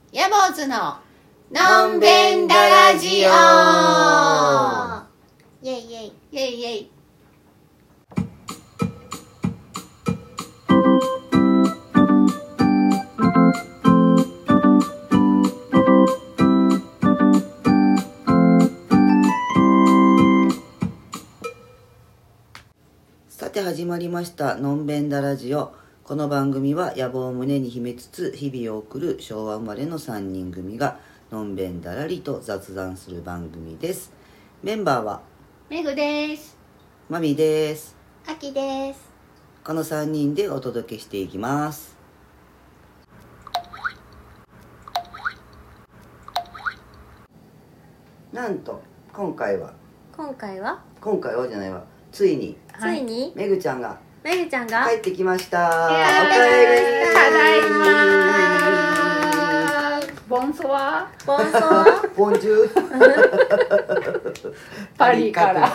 ヤボーズののんべんだラジオ。 イェイイェイイェイイェイ。 さて始まりましたのんべんだラジオ。この番組は野望を胸に秘めつつ日々を送る昭和生まれの3人組がのんべんだらりと雑談する番組です。メンバーはめぐです。 まみです。 あきです。 この3人でお届けしていきます。なんと今回はじゃないわ、ついにめぐちゃんがめぐちゃんが帰ってきました。おかええり。 ただいま。ボンソワ。 ボンソワボンジューパリから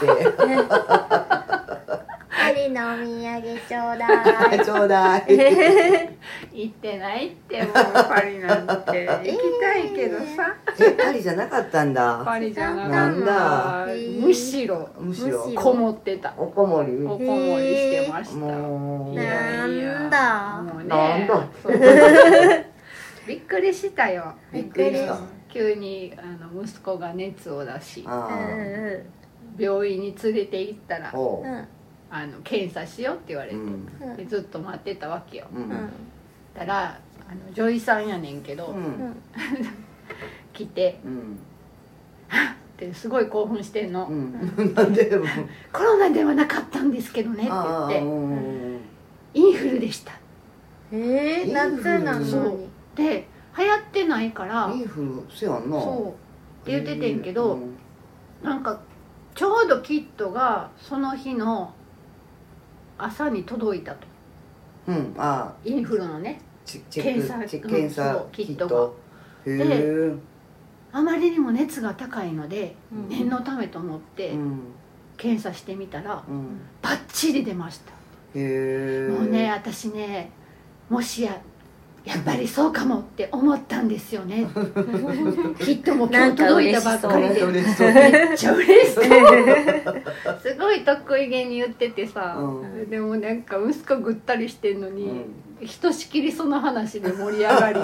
パリのお土産ちょうだいちょうだい。 行ってないってもうパリなんて行きたいけどさ、 パリじゃなかったんだ。 パリじゃなかなったんだ。 むしろむしろこもってた。 おこもり。 おこもりしてました。 もういやいやなんだもうね、 なんだそうびっくりしたよ。 びっくりした。 急に息子が熱を出し、 あ病院に連れて行ったらあ。おう。 検査しようって言われて、 うん。 でずっと待ってたわけよ。 うん。 たら女医さんやねんけど、 うん。 来てうん。 ってすごい興奮してんの、 なんで。 コロナではなかったんですけどねって言ってインフルでした。 夏なのにで流行ってないからインフルせやんな。 そうって言っててんけど、なんかちょうどキットがその日の朝に届いたと。インフルのね検査キそうッキットト。へえ。 あまりにも熱が高いので、念のためと思って検査してみたら、バッチリ出ました。 へえ。 もうね、私ね、もしやっぱりそうかもって思ったんですよね。きっともう今日届いたばっかりでめっちゃ嬉しそう。すごい得意げに言っててさ、でもなんか息子ぐったりしてんのに、ひとしきりその話で盛り上がり。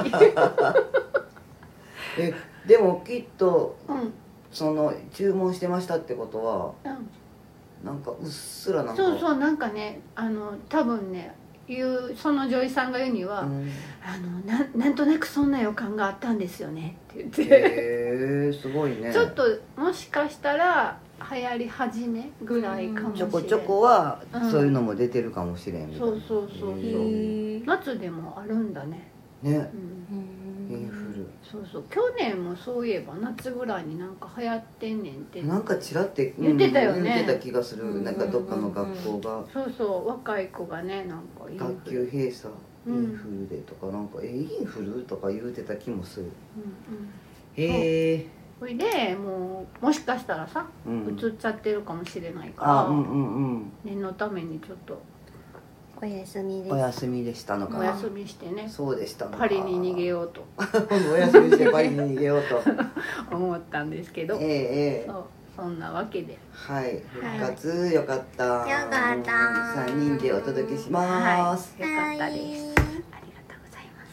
でもきっとその注文してましたってことは、なんかうっすらなんかそうなんかね、多分ね、その女医さんが言うには、なんとなくそんな予感があったんですよねって言って、 へえ、すごいね。 ちょっともしかしたら流行り始めぐらいかもしれない。 ちょこちょこはそういうのも出てるかもしれんみたいな。 そう夏でもあるんだね。 ね、インフル。 そう去年もそういえば夏ぐらいになんか流行ってんねんってなんかちらって言ってたよね。 言ってた気がする。なんかどっかの学校がそう若い子がね、なんか学級閉鎖インフルでとか、なんかインフルとか言うてた気もする。へえ。 それでもしかしたらさ、うつっちゃってるかもしれないから、念のためにちょっとお休みです。 お休みでしたのか。 お休みしてね。 そうでしたのか。 パリに逃げようとお休みしてパリに逃げようと思ったんですけど、そんなわけで、 はい復活よかった。 よかった 3人でお届けします。 よかったです。ありがとうございます。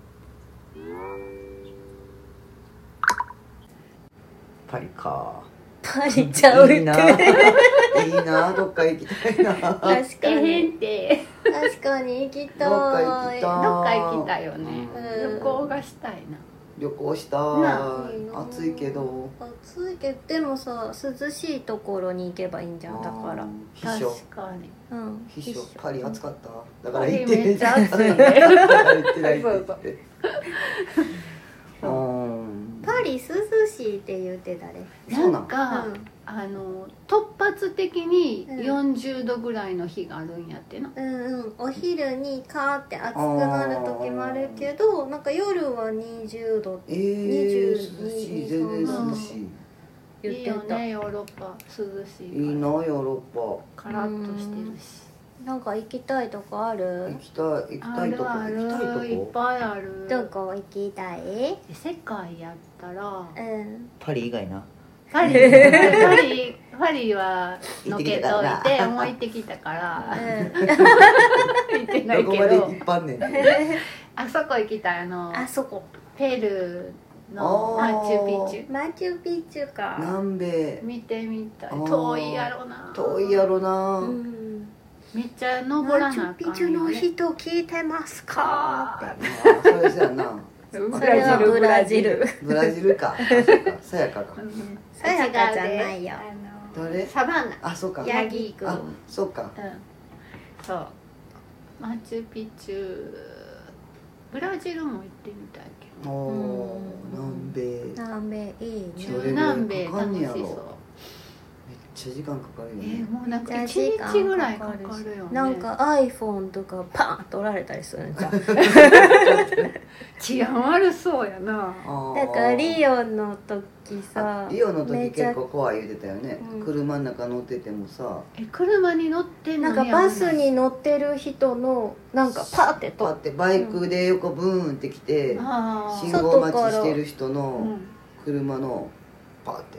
パリか。 パリちゃうって。 いいな、どっか行きたいな。 確かにって確かに行きたい。 どっか行きたい。 どっか行きたいよね。旅行がしたいな。 旅行したい。暑いけどでもさ、涼しいところに行けばいいんじゃん。だから確かに。 秘書パリ暑かった。だから行行ってめっちゃ暑いね。 だから行ってないって言って。 パリ涼しいって言ってたね。 なんか突発的に40度ぐらいの日があるんやってな。 お昼にカーって暑くなる時もあるけど、なんか夜は20度、 涼しい、全然涼しい。 いいよね、ヨーロッパ涼しいから。 いいな、ヨーロッカラッとしてるし。 なんか行きたいとこある？ 行きたいとこあるいっぱいある。 どこ行きたい？ 世界やったらパリ以外な。 パリはのけといてもう行ってきたから行ってないどこまでけど一般ねん。 あそこ行きたいあそこ。 ペルーのマチュピチュマチュピチュか。 南米。 見てみたい。遠いやろな。 遠いやろな。 めっちゃ登らなあかんよね。 マチュピチュの人聞いてますかって。 それじゃな。 それはブラジル。 ブラジルか。さやかか。 さやかじゃないよ。 誰？ サバンナ。 あ、そうか。 ヤギくん。 あ、そうか。 そうマチュピチュブラジルも行ってみたいけど。 おー、 南米いいね。 南米楽しそう。 めっちゃ時間かかるよね。 もうなんか1日ぐらいかかるよね。 なんか iPhone とかパン取られたりするんじゃん。 治安悪そうやな。 だからリオの時さ、 リオの時結構怖い言うてたよね。車の中乗っててもさ、 車に乗ってんのになんかバスに乗ってる人のなんかパってパってバイクで横ブーンって来て、信号待ちしてる人の車のパーって。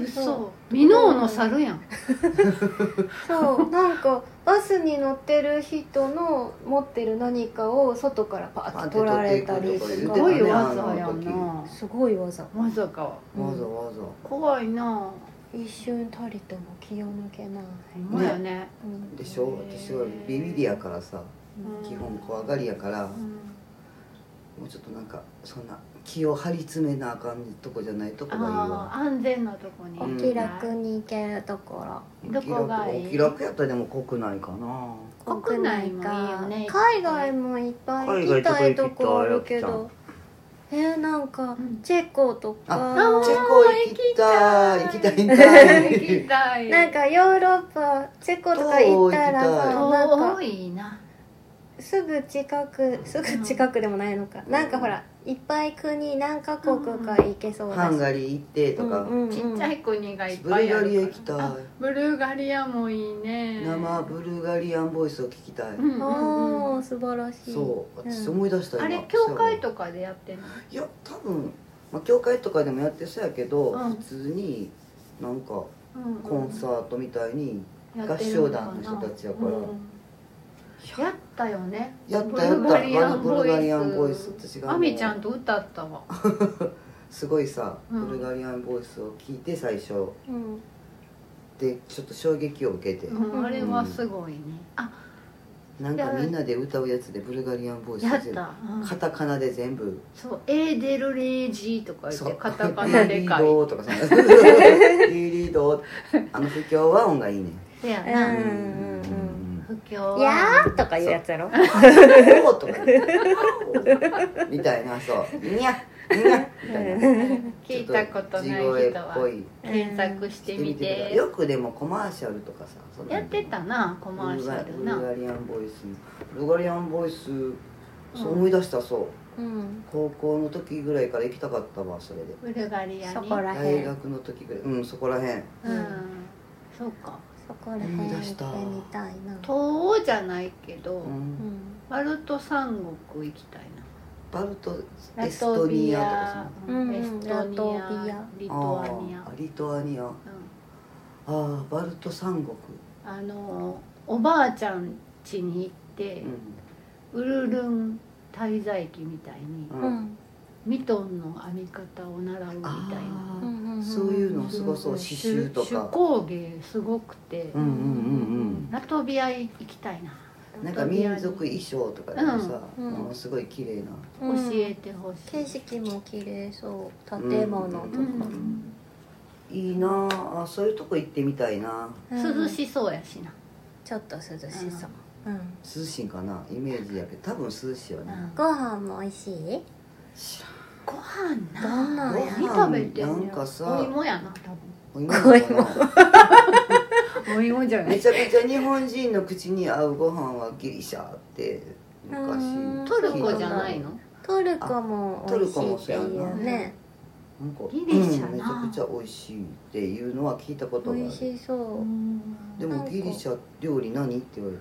嘘。ミノーの猿やん。 そうなんかバスに乗ってる人の持ってる何かを外からパーって取られたりとか。 すごい技やな。 すごい技。 技か。 わざわざ。 怖いな。 一瞬たりとも気を抜けない。 ほんまやね。 でしょ。私はビビりやからさ、基本怖がりやから、もうちょっとなんかそんな気を張り詰めなあかんとこじゃないとこがいいわ。 安全なとこに。 お気楽に行けるところ。 どこがいい？ お気楽やったらでも国内かな。 国内もいいよね。 海外もいっぱい行きたいとこあるけど。なんかチェコとか。 チェコ行きたい。行きたい。 なんかヨーロッパチェコとか行ったらさ、なんか遠いな。 すぐ近くでもないのか。なんかほらいっぱい国何カ国か行けそうだし。 ハンガリー行ってとか。 ちっちゃい国がいっブぱいある。 ルガリア行きたい。 ブルガリアもいいね。 生ブルガリアンボイスを聞きたい。 ああ素晴らしい。 そう私思い出した今。 あれ教会とかでやってんの？ いや多分教会とかでもやってそうやけど、普通になんかコンサートみたいに合唱団の人たちやから。 やったよね。 やったブルガリアンボイス私がアミちゃんと歌ったわ。 すごいさ、ブルガリアンボイスを聞いて最初、でちょっと衝撃を受けて、 あれはすごいね。 なんかみんなで歌うやつでブルガリアンボイスやった。 カタカナで全部。 そうエーデルレージとか言ってカタカナで書いて。 リードとかそんな。リード不協和音がいいね。 せやな。不協和。 やーとかいうやつやろ。 おーとかみたいなそうにゃにゃみたいな。 聞いたことない人は検索してみて。 よくでもコマーシャルとかさやってたなコマーシャルな。 ブルガリアンボイスブルガリアンボイスそう思い出したそう。高校の時ぐらいから行きたかったわそれで。 ブルガリアに。 大学の時ぐらいそこらへん。 そうか。 そこらへん行ってみたいな。 東欧じゃないけど、バルト三国行きたいな。 バルトエストニアとかエストニア、リトアニア。 リトアニア。ああバルト三国。 おばあちゃん家に行って、ウルルン滞在記みたいに、ミトンの編み方を習うみたいな。 そういうのすごそう刺繍とか手工芸すごくて、ラトビア行きたいな。 なんか民族衣装とかでもさ、ものすごい綺麗な。 教えてほしい。 景色も綺麗そう。建物とか。 いいなあ、そういうとこ行ってみたいな。 涼しそうやしな。 ちょっと涼しそう。 涼しいんかなイメージやけど多分涼しいよね。 ご飯も美味しい？ 知らん。 ご飯な。 どんなんや？ 何食べてんの？ なんかさお芋やな多分。 お芋。 お芋じゃない。 めちゃめちゃ日本人の口に合うご飯はギリシャって昔。 トルコじゃないの？ トルコも美味しいっていうね。 なんかギリシャな。 めちゃくちゃ美味しいっていうのは聞いたことがある。 美味しそう。 でもギリシャ料理何って言われたら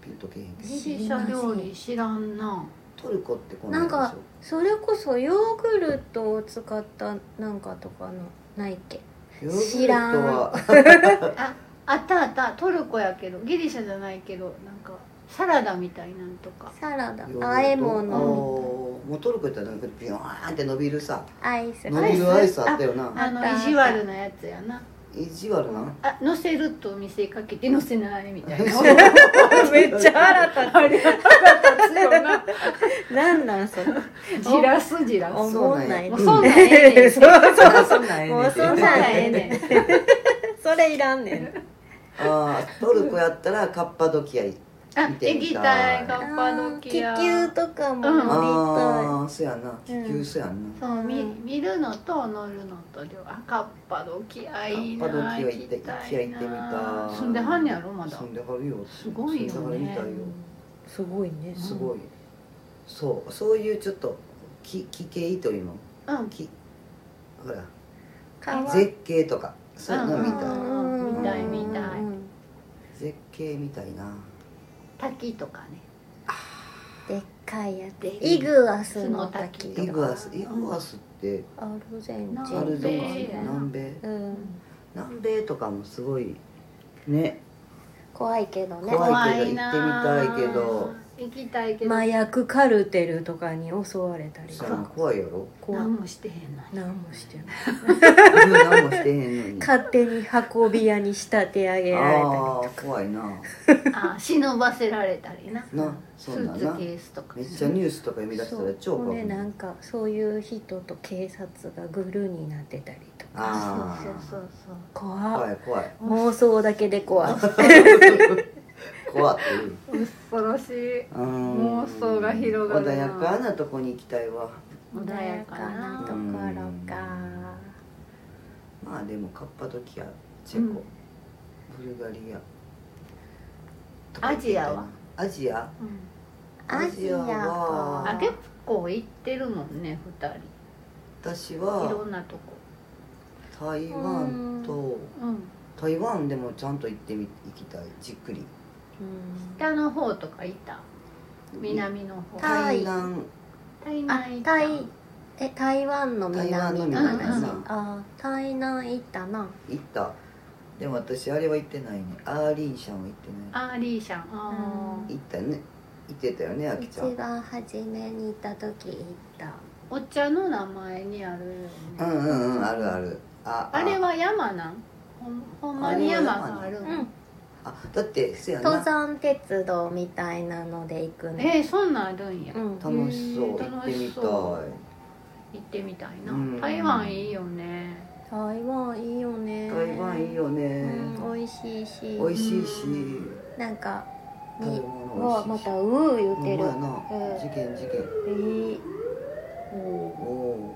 ピンとけへんけど。 ギリシャ料理知らんな。 トルコってこんなんでしょ。 なんかそれこそヨーグルトを使ったなんかとかのないっけ。 ヨーグルト知らんはあったあった、トルコやけどギリシャじゃないけど、なんかサラダみたいなんとか。 サラダヨーグルト和え物もうトルコやったらなんかピヨーンって伸びるさ、 アイス伸びるアイスあったよな。 意地悪なやつやな。 意地悪な。 乗せると見せかけて乗せないみたいな。 めっちゃ腹立あれ腹立つよな。 つなんなんそれじらすじらす。 思んないもうそんなんええねん。 そうそうそんなんええねんもうそんなんええねんそれいらんねん。 ああ、トルコやったらカッパドキアあ、 見てみ行きたたい。 い、カッパド気キア。 球とかも乗りああ、そうやな。気うん球そうやんな。 そう、見るのと乗るのと両方。カッパドキアいいな。 カッパドキア行ってきた行ってみたい住んではんねやろまだ。 住んではるよ。 すごいよね住んではるみたいよ。 すごいね。 すごい。そういうちょっと気系というの。 うん。 ほら川絶景とかそういうのみたい。 うん見たい見たい絶景みたいな。 滝とかね。 でっかいやつでイグアスの滝イグアスってアルゼンチンあるとか南米南米うん南米とかもすごいね。 怖いけどね怖いけど行ってみたいけど行きたいけど麻薬カルテルとかに襲われたりとそうか怖いやろ。 怖い何もしてへんのに。 何もしてない何もしてへんのに。 勝手に運び屋に仕立て上げられたりああ怖いな。 忍ばせられたりな。 なスそうだな。 ーツケースとかめっちゃニュースとか見出したら超怖い。 なんかそういう人と警察がグルになってたりとかあそうそうそう怖いあ怖い妄想だけで怖い怖っていう。 恐ろしい。 妄妄想が広がるな穏やかなとこに行きたいわ。 穏やかなところかまあでもカッパドキア、チェコ、ブルガリアとか行ってみたいな。アジアアジアかあ、結構行ってるもんね、2人。いろ私はんなとこ。 台湾とうん。 台湾でもちゃんと行きたい。じっくり北の方とか行った。南の方。 タイ南台あ南行った。 台湾の南台湾のの南うんなあ台南行ったな行った。でも私あれは行ってないね。アーリンシャンは行ってない。 アーリーシャン。 行ったね。行ってたよね、あきちゃん。 一番初めに行った時行ったお茶の名前にあるよね。 あるある。 あれは山なん？ほんまに山があるの？ うんだってせやな。 登山鉄道みたいなので行くねそんなんあるんや。 うん楽しそう。行ってみたい。 行ってみたいな。台湾いいよね。 台湾いいよね台湾いいよね。 美味しいし美味しいし。 なんか食べに物美味しいし。 また言ってるほんまやな。事件。おお。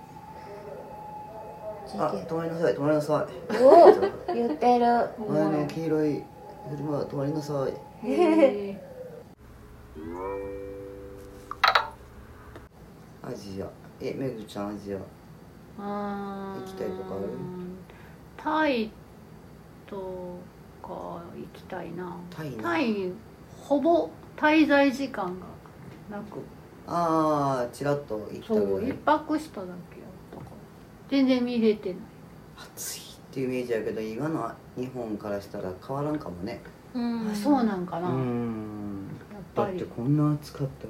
止まりなさい。止まりなさい。 おお言ってる前の黄色い車止まりなさい。 へアジア。めぐちゃんアジア。 行きたいとかある？ タイとか行きたいな。 タイな。 タイほぼ滞在時間がなく、 ああ、ちらっと行きたそうぐらい一。泊しただけやったから全然見れてない。 暑いっていうイメージやけど、今の日本からしたら変わらんかもね。 うんそうなんかな、やっだっぱりてこんな暑かった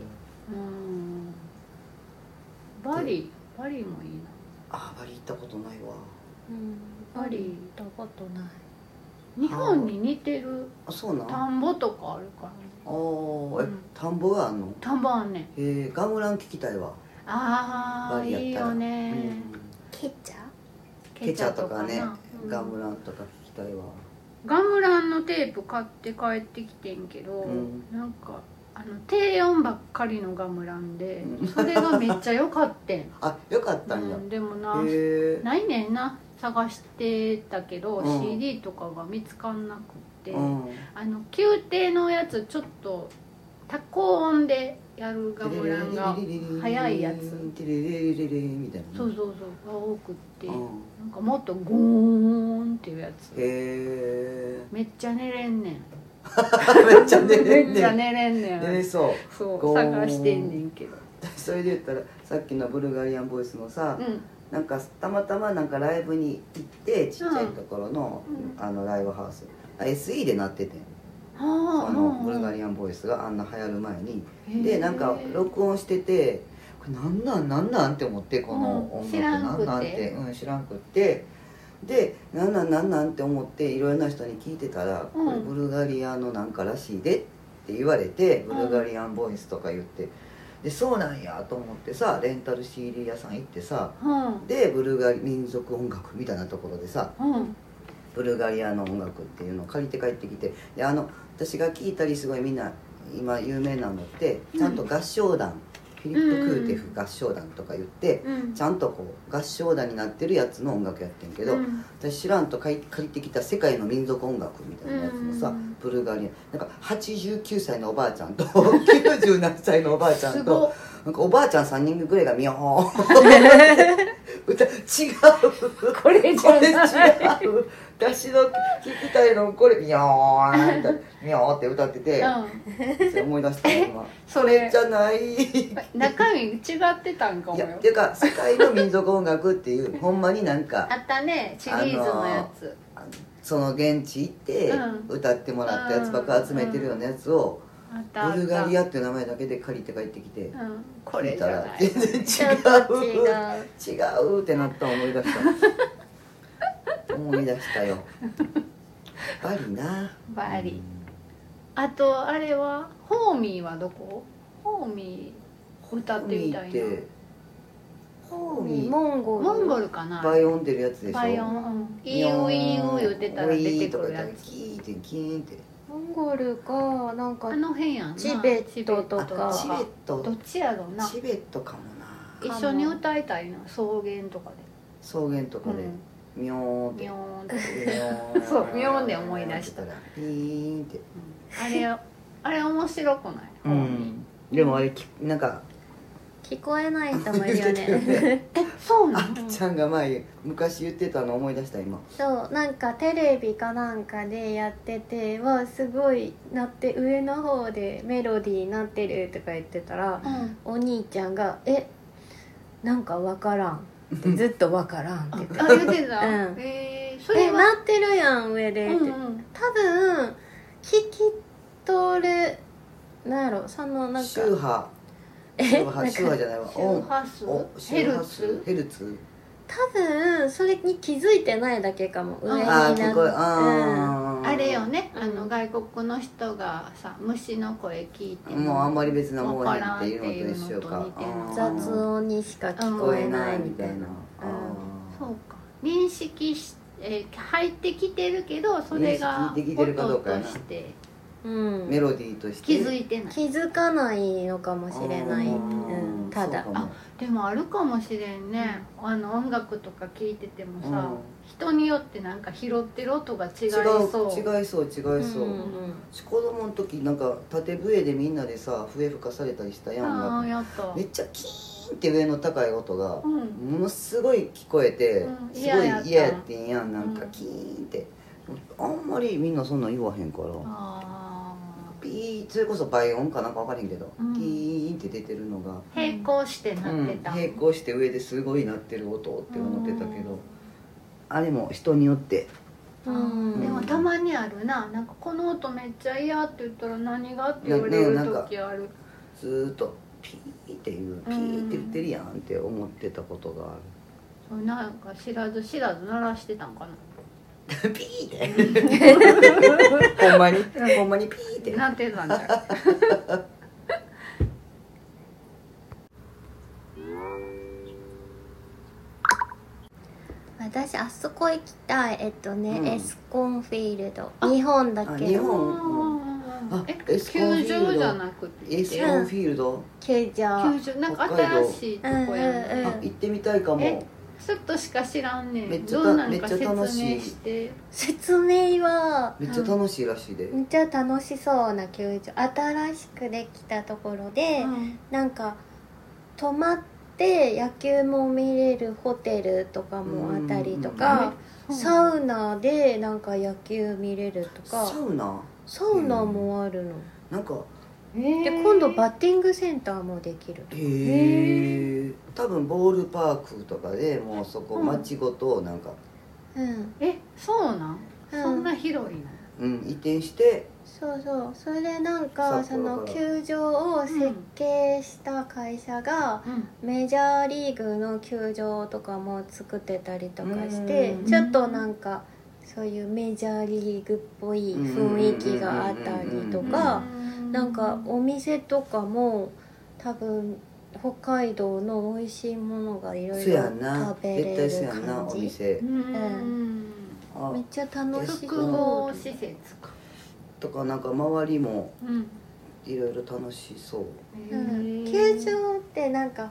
ら。 バリもいいな。 バリ行ったことないわ。 バリ行ったことない日本に似てるそうなん。 田んぼとかあるから。 田んぼがあんの？ 田んぼあんねん。 ガムラン聞きたいわ。 バリいいよね。 ケチャケチャとかね、 うんガムランとか聞きたいわ。 ガムランのテープ買って帰ってきてんけど、なんか低音ばっかりのガムランで、それがめっちゃ良かってん。 よかったんや。 でもないねんな。探してたけど、CD とかが見つかんなくって、宮廷のやつちょっと多高音でやるガムランが速いやつ、そうが多くって、なんかもっとゴーンっていうやつ、めっちゃ寝れんねん。 めっちゃ寝れんねん。 めっちゃ寝れんねん。 寝れそうそう探してんねんけど。 それで言ったらさっきのブルガリアンボイスのさ、なんかたまたまなんかライブに行ってちっちゃいところの、ライブハウスSE でなってて、そのブルガリアンボイスがあんな流行る前にでなんか録音してて、これなんなんって思って、この音楽なんなんって知らんくって、でなんなんって思っていろんな人に聞いてたら、これブルガリアのなんからしいでって言われて、ブルガリアンボイスとか言って、でそうなんやと思ってさ、レンタル CD 屋さん行ってさ、でブルガリ民族音楽みたいなところでさ、ブルガリアの音楽っていうのを借りて帰ってきて、で私が聞いたりすごいみんな今有名なのってちゃんと合唱団、フィリップ・クーテフ合唱団とか言って、ちゃんとこう合唱団になってるやつの音楽やってんけど、私知らんと借りてきた世界の民族音楽みたいなやつもさ、ブルガリアなんか89歳のおばあちゃんと90何歳のおばあちゃんとなんかおばあちゃん3人ぐらいがミョーン歌違う、 これじゃない違う、私の聞きたいのこれミョーンってミョーって歌ってて、それ思い出した今。それじゃない中身違ってたんかもよ。 っていうか世界の民族音楽っていうほんまになんかあったね、シリーズのやつ。 その現地行って歌ってもらったやつばっか集めてるようなやつを、ブルガリアっていう名前だけで借りて帰ってきて、 これじゃない、 全然違うってなったの思い出した思い出したよ。バリな、 バリ。あとあれはホーミーはどこ？ホーミー歌ってみたいな。 ホーミーモンゴルかな。 バイオン出るやつでしょ。 バイオン、イーウイーウ言ってたら出てくるやつ。 キーってキーンって。 モンゴルかなんかあの辺やんな。 チベットとか。 チベットどっちやろうな。 チベットかもな。 一緒に歌いたいな、草原とかで。 草原とかで。ミョーンって。 ミョーンって。そう、ミョーンで思い出した。 ピーンって。 あれ面白くない？ でもあれなんか聞こえない人もいるよねそうなの？ あっちゃんが前昔言ってたの思い出した今。 そうなんかテレビかなんかでやっててわすごいなって上の方でメロディーなってるとか言ってたら、お兄ちゃんがなんかわからんってずっとわからんって言ってた。 言ってた。 それなってるやん上でって、多分聞き取れなんやろそのなんか周波じゃないわ、 周波数ヘルツ多分それに気づいてないだけかも。上になってあれよね、外国の人がさ虫の声聞いてもうあんまり別なもんやっていうのと一緒か。 雑音にしか聞こえないみたいな。 そうか、認識入ってきてるけどそれが音としてメロディーとして気づいてない、 気づかないのかもしれない。ただでもあるかもしれんね。音楽とか聞いててもさ、人によってなんか拾ってる音が違いそう。 違いそう。子供の時なんか縦笛でみんなでさ笛吹かされたりしたやん。 やった。 めっちゃキーンって上の高い音がものすごい聞こえて、すごい嫌やってんやん。なんかキーンってあんまりみんなそんなん言わへんから。ピー、それこそ倍音かなんか分からへんけど、キーンって出てるのが並行してなってた、 並行して上ですごい鳴ってる音って思ってたけど、あれも人によってでもたまにあるな、なんかこの音めっちゃ嫌って言ったら何がって言われる時ある。 ずーっとピーっていうピーって言ってるやんって思ってたことがある。 それなんか知らず鳴らしてたんかなピーってほんまにピーってなってたんじゃん私あそこ行きたい。エスコンフィールド、日本だけど。 日本球場じゃなくてエスコンフィールド球場なんか新しいとこやね。 行ってみたいかも。 ちょっとしか知らんねん。 めっちゃ楽しい。 説明はめっちゃ楽しいらしいで。 めっちゃ楽しそうな球場、新しくできたところで、なんか泊まって野球も見れるホテルとかもあったりとか、サウナでなんか野球見れるとか。 サウナサウナもあるの、 なんかで今度バッティングセンターもできる。 多分ボールパークとかでもうそこ町ごとなんか、 そうなん、そんな広いの？ 移転して、 そうそう、それでなんかその球場を設計した会社がメジャーリーグの球場とかも作ってたりとかして、ちょっとなんかそういうメジャーリーグっぽい雰囲気があったりとか、なんかお店とかも多分北海道の美味しいものがいろいろ食べれる感じ。めっちゃ楽しそう。 複合施設かとか、なんか周りもいろいろ楽しそう。 球場ってなんか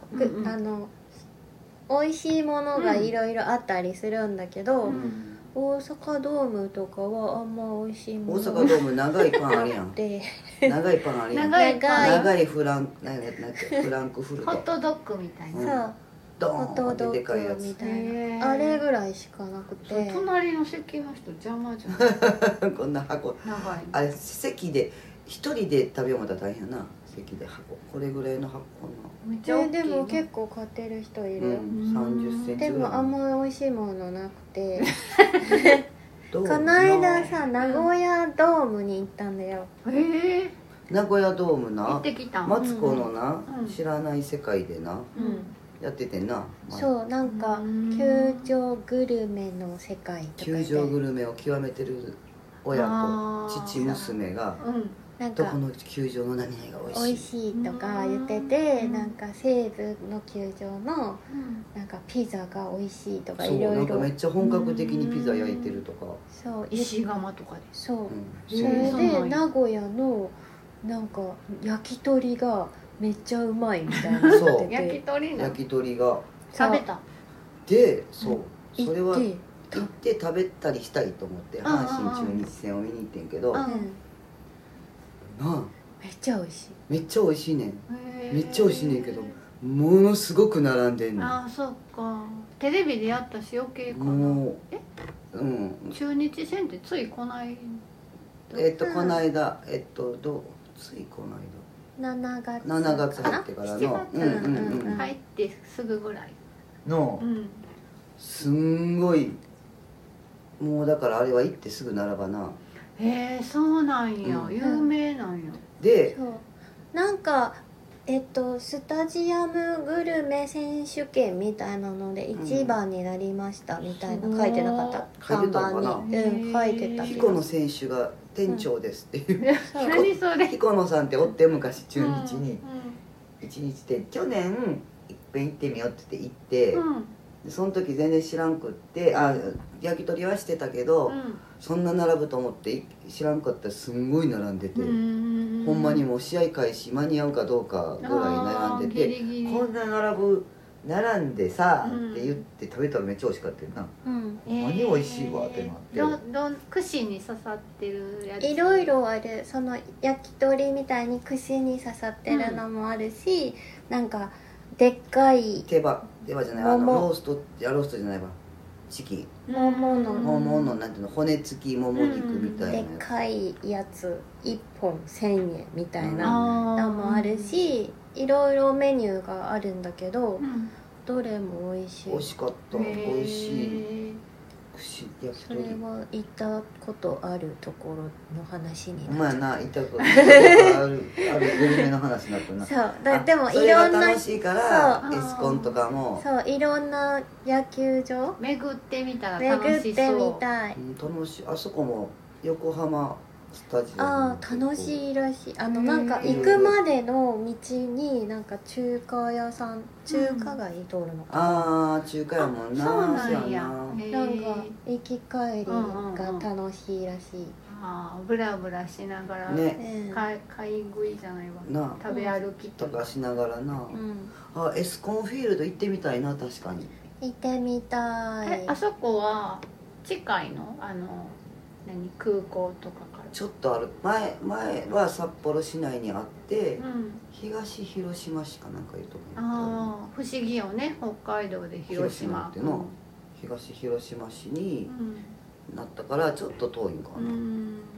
美味しいものがいろいろあったりするんだけど、大阪ドームとかはあんま美味しいもの。 大阪ドーム長いパンあるやん。長いパンあるやん。長いフランクフルト。 ホットドッグみたいな。 そう。ホットドッグみたいな、あれぐらいしかなくて、 隣の席の人邪魔じゃん。 こんな箱長い、 あれ席で一人で食べようもたら大変やな。席で箱これぐらいの箱めっちゃ大きい。 でも結構買ってる人いるよ、 30センチでぐらい。 もあんま美味しいものなくてこの間さ名古屋ドームに行ったんだよ。 名古屋ドームな、 行ってきた。 マツコのな、知らない世界でな、やっててんな。 そう、なんか球場グルメの世界とか球場グルメを極めてる親子、父娘がどこの球場の何々が美味しいとか言ってて、なんか西武の球場のなんかピザが美味しいとかいろいろ、 なんかめっちゃ本格的にピザ焼いてるとか、 そう石窯とかで、 そう、それで名古屋のなんか焼き鳥がめっちゃうまいみたいな。 そう焼き鳥が食べた。 で、そうそれは行って食べたりしたいと思って阪神中日戦を見に行ってんけど、なあめっちゃ美味しい。 めっちゃ美味しいねん。めっちゃ美味しいねんけど、ものすごく並んでんねん。 ああ、そっか。テレビでやったし余計かな。中日戦ってついこないこの間ついこの間7月入ってからの入ってすぐぐらいの、すんごい、もうだからあれは行ってすぐ並ばな。 へえ、そうなんや、有名なんや。 で、 なんかスタジアムグルメ選手権みたいなので1番になりましたみたいな書いてなかった？看板に書いてた。 彦野選手が店長ですっていう。 何それ？ 彦野さんっておって昔中日に一日で去年いっぺん行ってみようって言って行って、その時全然知らんくって、焼き鳥はしてたけど、そんな並ぶと思って知らんかったらすんごい並んでて、ほんまにもう試合開始間に合うかどうかぐらい並んでて、こんな並んでさって言って食べたらめっちゃ美味しかったよな。何美味しいわってなって。 串に刺さってるやついろいろある。その焼き鳥みたいに串に刺さってるのもあるし、なんかでっかい手羽じゃない、ローストじゃないわ、チキン桃のなんていうの、骨付きもも肉みたいなやつ、 でっかいやつ1本1000円みたいなのもあるし、いろいろメニューがあるんだけど、どれも美味しい。 美味しかった。美味しいそれは行ったことあるところの話になっちゃう。 まあな、行ったことあるグルメの話になったな。 そうでもいろんな、それが楽しいからエスコンとかもそういろんな野球場巡ってみたら楽しそう。 巡ってみたい。 楽しい。あそこも横浜スタジアム楽しいらしい。なんか行くまでの道になんか中華屋さん、中華街通るのかな。 中華やもんな。 そうなんや。 なんか行き帰りが楽しいらしい。 ブラブラしながらね、買い食いじゃないわ、食べ歩きとかしながらな。エスコンフィールド行ってみたいな。確かに行ってみたい。 あそこは近いの？空港とかからちょっとある。前は札幌市内にあって、東広島市かなんかいうとこにあった。不思議よね、北海道で広島っての東広島市になったからちょっと遠いんかな。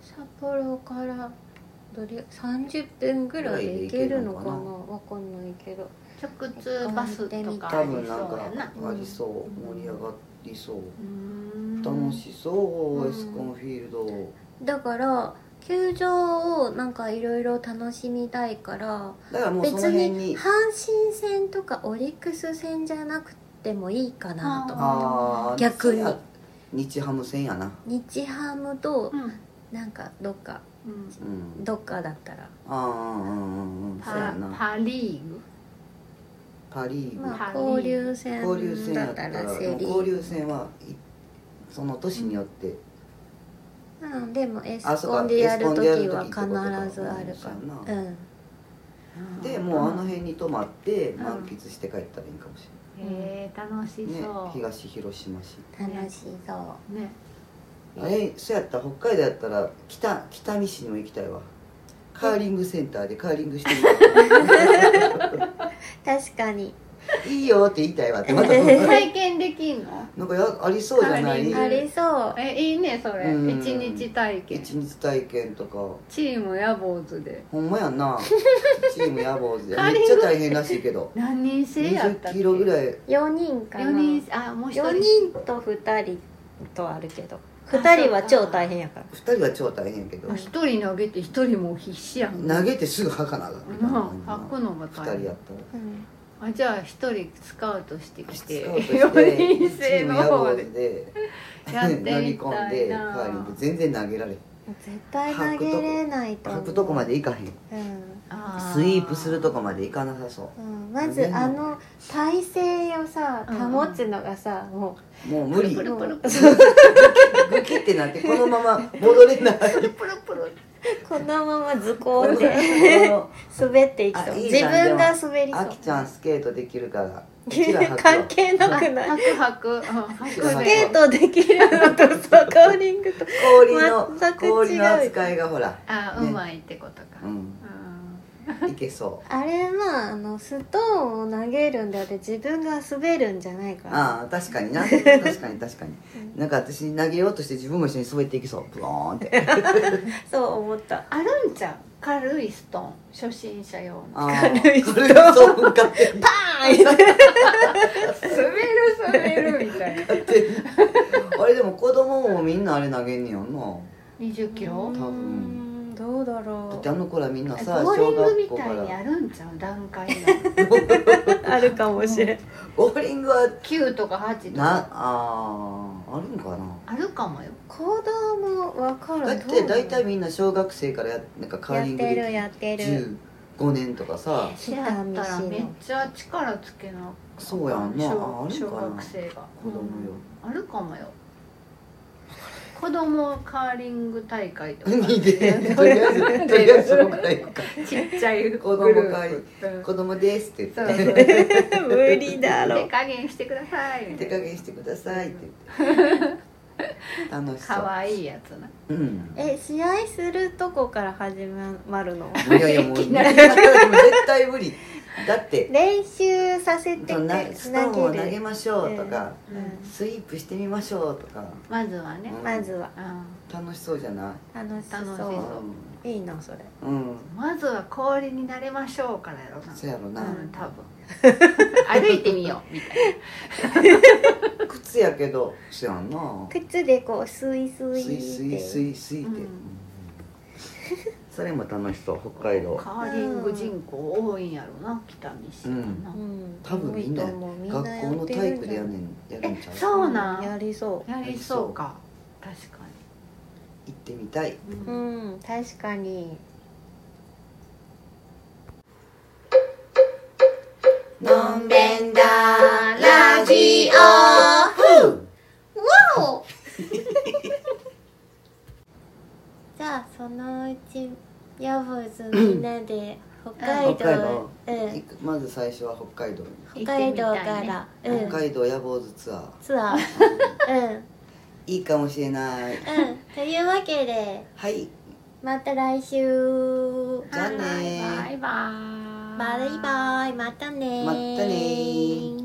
札幌から30分ぐらいで行けるのかな、わかんないけど直通バスとか多分なんかありそう、盛り上がりそう、楽しそう、エスコンフィールドだから球場をなんかいろいろ楽しみたいから、 だからもうその辺に別に阪神戦とかオリックス戦じゃなくてもいいかなと思って、逆に日ハム戦やな、 日ハムとなんかどっかだったらパリーグまあ交流戦だったらセリーグ、 交流戦はその年によって、 でもエスコンでやるときは必ずあるから、 でもうあの辺に泊まって満喫して帰ったらいいかもしれない、 楽しそう、 東広島市楽しそうね。 あれ、そうやったら北海道やったら北見市にも行きたいわ。カーリングセンターでカーリングしてみた確かにいいよって言いたいわってまた体験できんの？ なんかありそうじゃない？ ありそう。 いいねそれ。一日体験。 一日体験とか。 チームヤボーズで。 ほんまやんな。チームヤボーズで。めっちゃ大変らしいけど。 何人制やったっけ？ 20キロぐらい。 4人かな。 もう1人。 4人と2人とあるけど。2人は超大変やから。 2人は超大変やけど。 1人投げて1人も必死やん。 投げてすぐ吐かなあかん。 吐くのが大変。 2人やったら。 じゃあ1人スカウトしてきて 4 人制の方でやってみたいな。乗り込んでカーリング全然投げられん。 絶対投げれないと思う。 吐くとこまで行かへん。スイープするとこまで行かなさそう。 まず体勢をさ保つのがさもう無理。 プルプルグキってなってこのまま戻れない。 プルプルこのままズコーで滑っていきそう。自分が滑りそう。 あきちゃんスケートできるから。 関係なくない？ 吐く。 スケートできるのとさカーリングと氷の扱いがほら。 うまいってことか。 いけそう。 あれはストーンを投げるんであって自分が滑るんじゃないから。 確かにな。確かになんか私投げようとして自分も一緒に滑っていきそう。ブローンってそう思った。 あるんちゃう？軽いストーン初心者用の軽いストーン買ってパーン滑るみたいな。 あれでも子供もみんなあれ投げんねやんな。 20キロ？ 多分どうだろう。 だってあの子らみんなさボーリングみたいにあるんちゃう？段階があるかもしれん。 ボーリングは 9とか8とかあるんかな。 あるかもよ。 子供分かる。 だって大体みんな小学生からなんかカーリングでやってる 15年とかさ。 やったらめっちゃ力つけな。 そうやんな。 小学生が子供よ。 あるかもよ。子供カーリング大会とか。 とりあえずそこから行くか。 ちっちゃい子供ですって言って。 無理だろ。 手加減してください。 手加減してくださいって言って。楽しそう。 可愛いやつな。 試合するとこから始まるの？ いやもう絶対無理。だって練習させてストーンを投げましょうとか、スイープしてみましょうとか。 まずはね。 楽しそうじゃない？ 楽しそう。いいなそれ。 まずは氷になれましょうからやろな。 そうやろな。 多分。歩いてみようみたいな。 靴やけど、そうやんな。 靴でこうスイスイって。それも楽しそう。北海道カーリング人口多いんやろな、北見市。 多分みんな学校の体育でやるんちゃう？ そうなん。 やりそうか。確かに行ってみたい。 確かに。 のんべんだラジオ。 わお。じゃあそのうちヤボーズみんなで北海道、 まず最初は北海道から北海道ヤボーズツアーいいかもしれない。 というわけで、また来週。 じゃあね。 バイバイ。 バイバイ。またね。